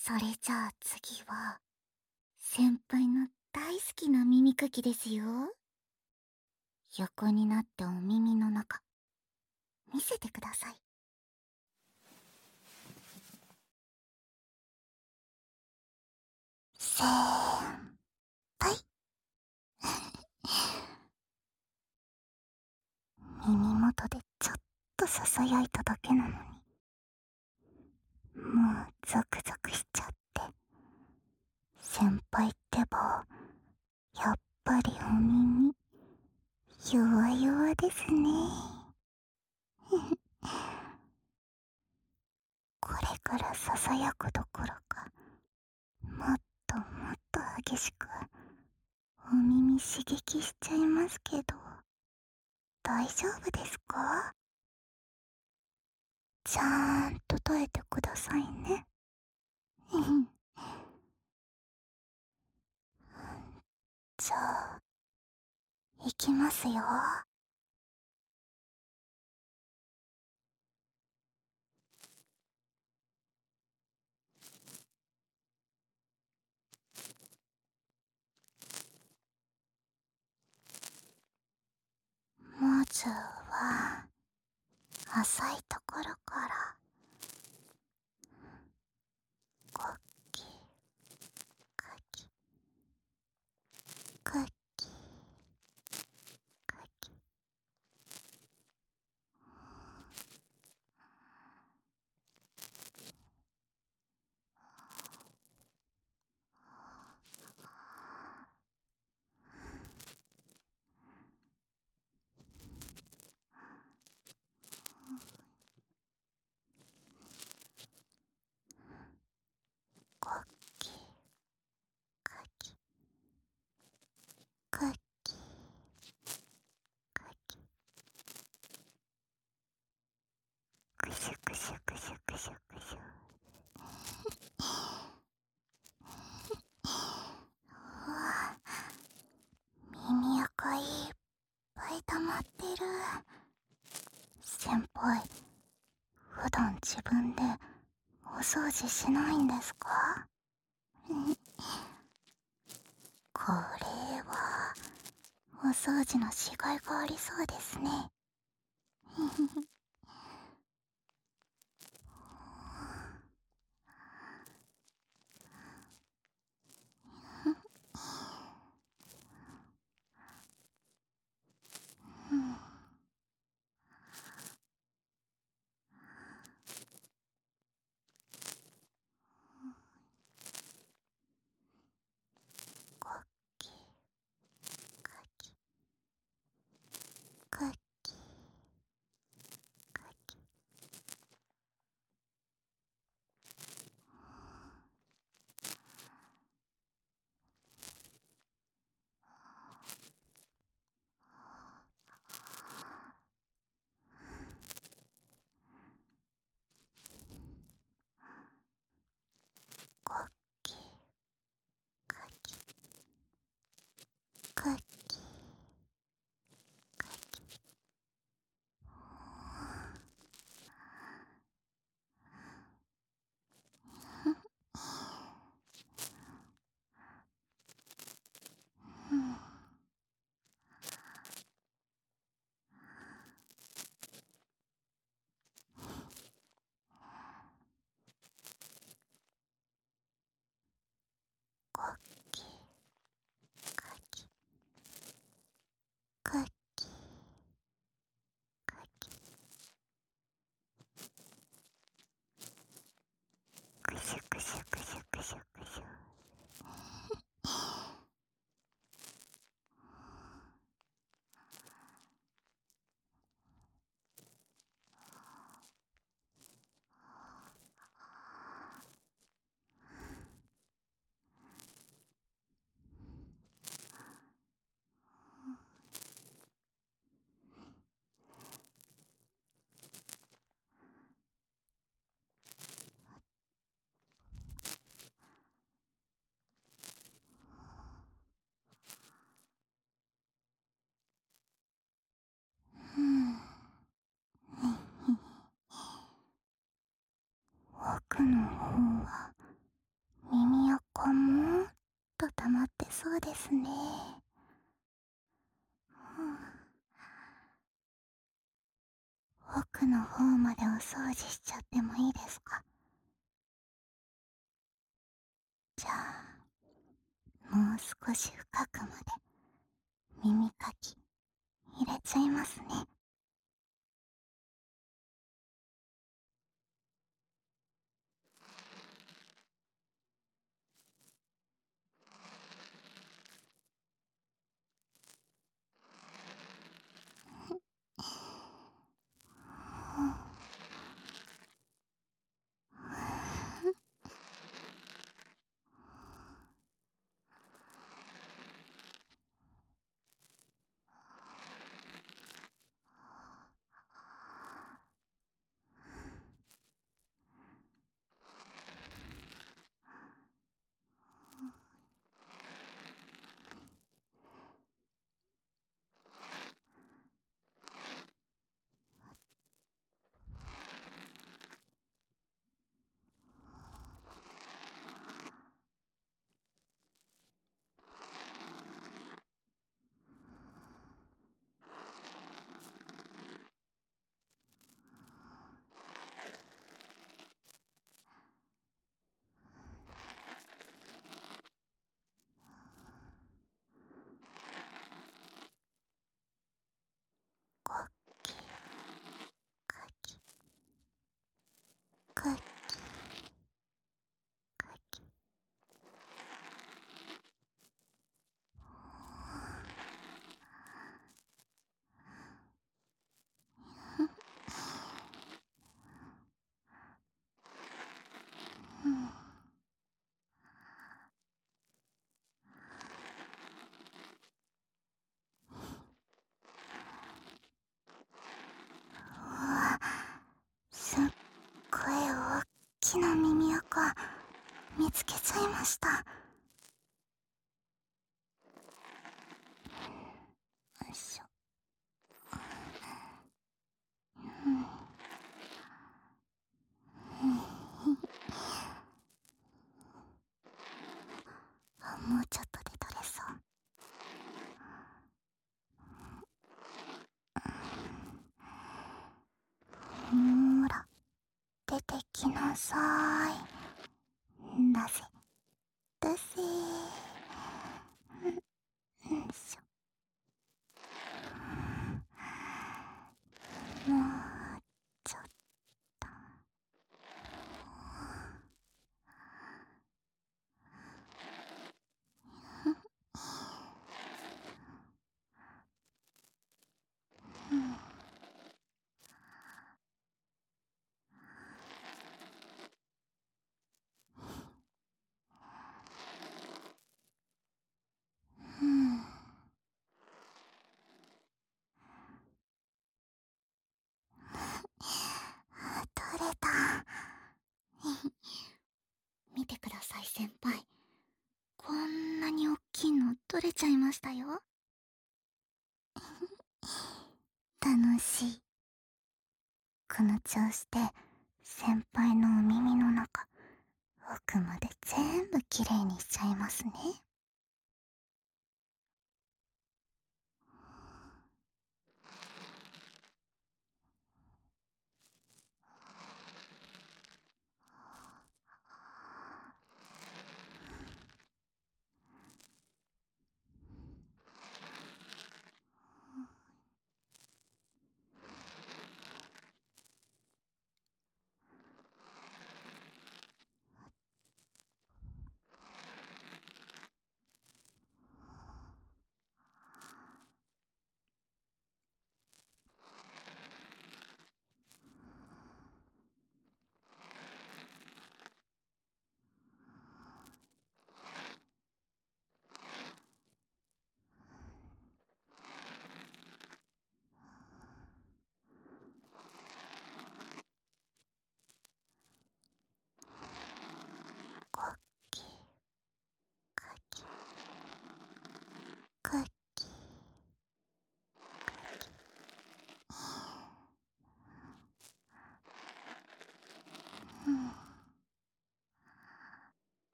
それじゃあ次は、先輩の大好きな耳かきですよ。横になってお耳の中、見せてください。せーん、ぱい。耳元でちょっと囁いただけなのに、もうゾクゾクしちゃって。先輩ってば、やっぱりお耳、弱々ですね。これから囁くどころか、もっともっと激しく、お耳刺激しちゃいますけど、大丈夫ですか？ちゃんと耐えてくださいね。じゃあ、いきますよ。まずは、浅いところから、コッキー、カキ、カキ、カキ。コッキー、カキ、カキ、カキ。クシュクシュクシュクシュクシュ。うわ、耳垢いっぱい溜まってる。先輩、普段自分でお掃除しないんですか？これは、お掃除のしがいがありそうですね。コッキー、カキ、カキ、カキ。コッキー、カキ、カキ、カキ。うん。コッキー、カキ、カキ、カキ。クシュクシュクシュクシュクシュ。うん。奥の方は耳垢もっと溜まってそうですね。奥の方までお掃除しちゃってもいいですか？じゃあもう少し深くまで耳かき入れちゃいますね。かきかきかきかき。すっごいおっきな耳垢見つけちゃいました。よいしょ。もうちょっとで取れそう。ほーら出てきなさーい。出せ出せー。よいしょ。もうちょっと。取れた。見てください先輩、こんなにおっきいの取れちゃいましたよ。楽しい。この調子で先輩のお耳の中奥まで全部きれいにしちゃいますね。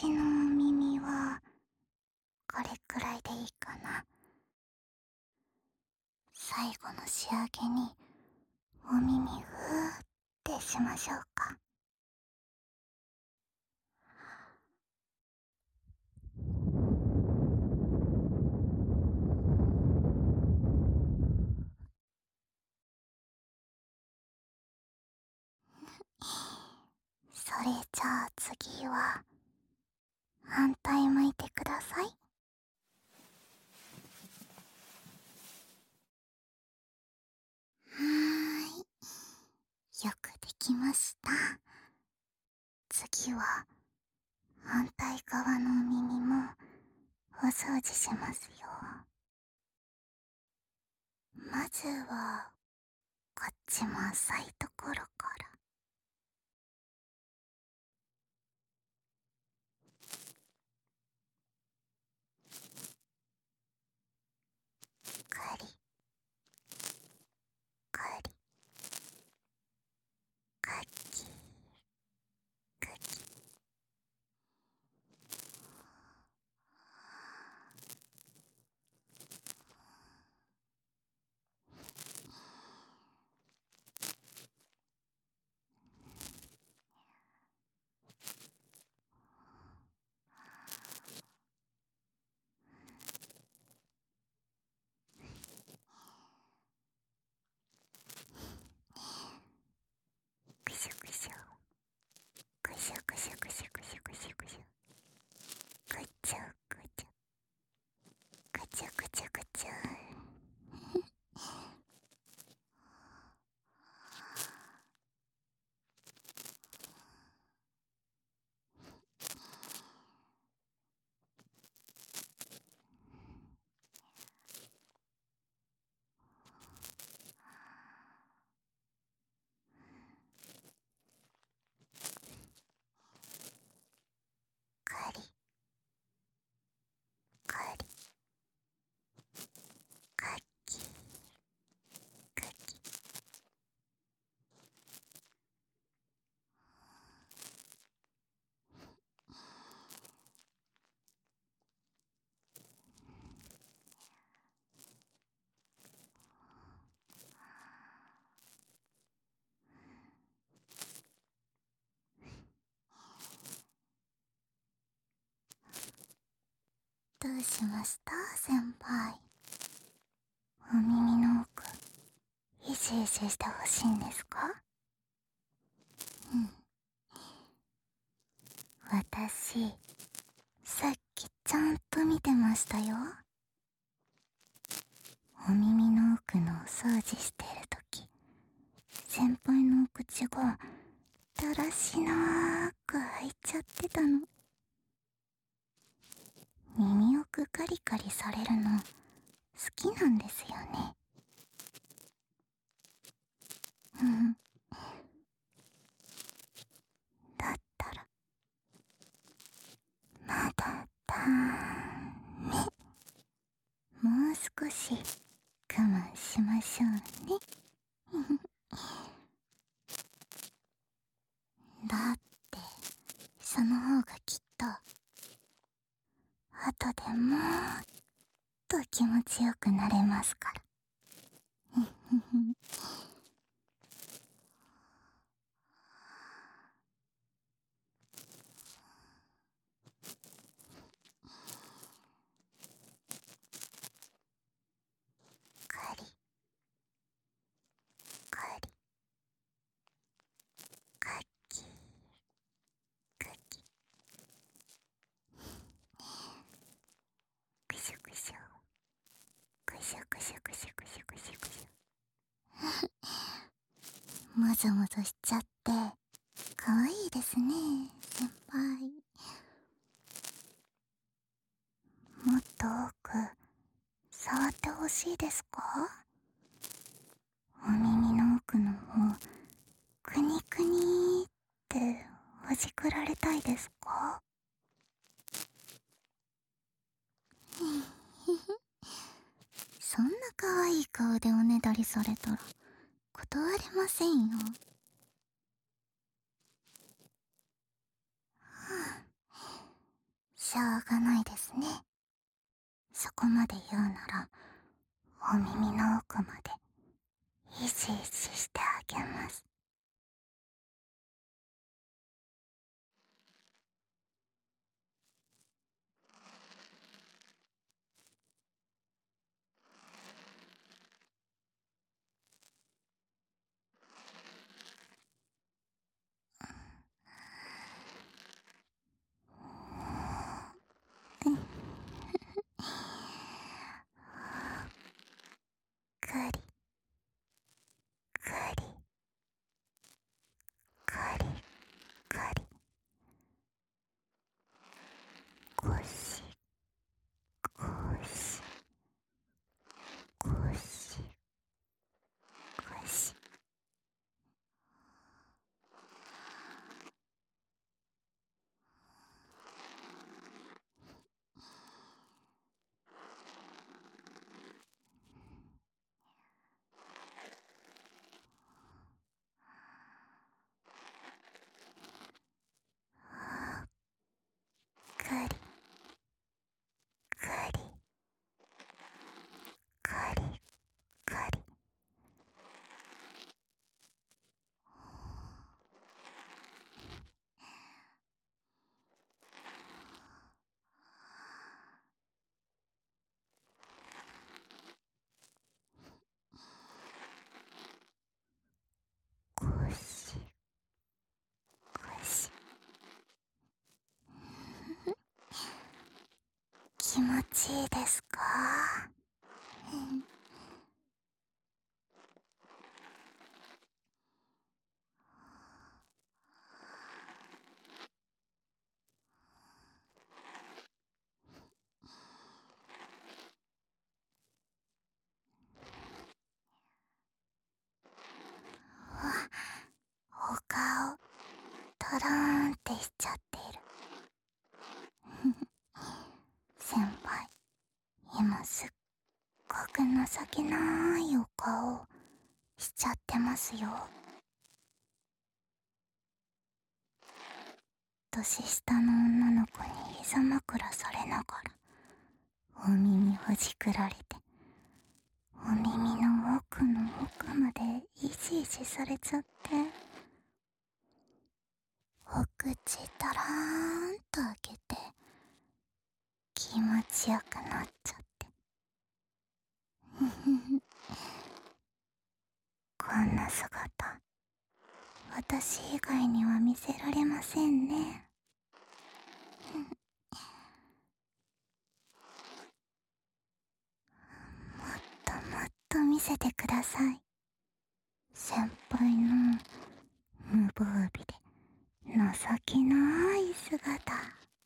私のお耳はこれくらいでいいかな。最後の仕上げにお耳ふーってしましょうか。それじゃあ次は反対向いてください。よくできました。次は反対側のお耳もお掃除しますよ。まずはこっちも浅いところから。カリカリカキカキ。くしゅくしゅくしゅくしゅくしゅくしゅくしゅくしゅくちゅくちゅくちゅくちゅくちゅ。カリカリカキカキ。どうしました先輩。お耳の奥イシイシしてほしいんですか？うん。私さっきちゃんと見てましたよ。お耳の奥のお掃除してるとき、先輩のお口がだらしなーく開いちゃってたの。耳奥カリカリされるの好きなんですよね。うん。だったらまだだメ。もう少し我慢しましょうね。だってその方がきっと後でもっと気持ちよくなれますから。カリカリカキカキ。くしゅくしゅくしゅくしゅくしゅくしゅくしゅくしゅ。もぞもぞしちゃってかわいいですね先輩。もっと多く触ってほしいですか？お耳の奥の方くにくにってほじくられたいですか？そんな可愛い顔でおねだりされたら断れませんよ。 しょうがないですね。そこまで言うなら、お耳の奥までイシイシしてあげます。くりくりくりくり、ゴシゴシゴシゴシ。くりくりくりくり。ゴシゴシ。気持ちいいですか？お顔トローンってしちゃっている。先輩、今すっごく情けないお顔しちゃってますよ。年下の女の子に膝枕されながらお耳ほじくられて、お耳の奥の奥までイシイシされちゃって、お口たらーんと開けて気持ちよくなっちゃって。こんな姿、私以外には見せられませんね。もっともっと見せてください。先輩の無防備で情けない姿。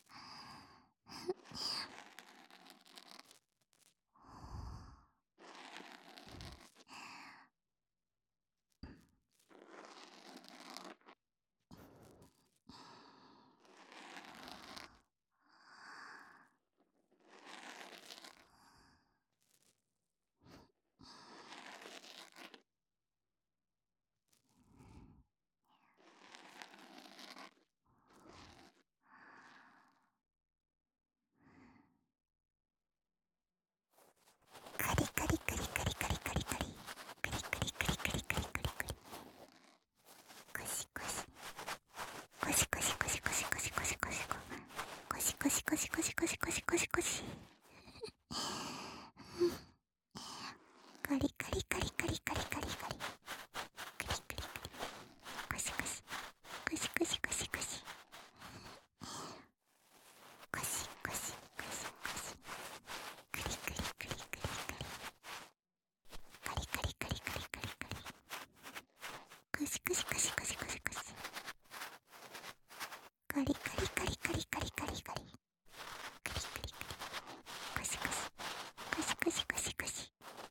カリカリカリカリカリカリカリカリカリカリカリカリカリカリ、ゴシゴシゴシゴシゴシゴシゴシゴシゴシゴシゴシゴシゴシゴシゴシゴシゴシ、カリカリカリカリカリカリカリカリカリカリ、ゴシゴシゴシゴシゴシゴシゴシゴシゴシゴシ、カリカリカリカリカリカリカリカリカリカリカリカリ、ゴシゴシゴシゴシゴシゴシ、カリカリカリカリカリカリカリカリカリカリ、ゴシゴシゴシゴシゴシゴシ、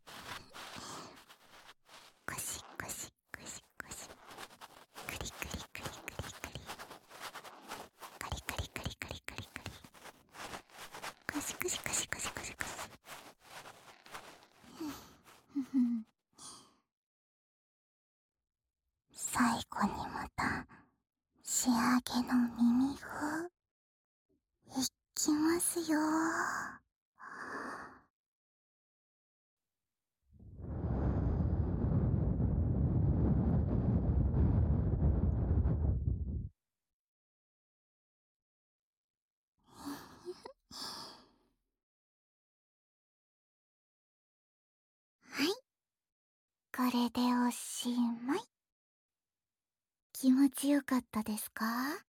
ゴシゴシゴシゴシ、カリカリカリカリカリカリカリカリカリカリカリ、ゴシゴシゴシゴシゴシゴシ。最後にまた仕上げの耳を一きますよ。はい、これでおしまい。気持ちよかったですか？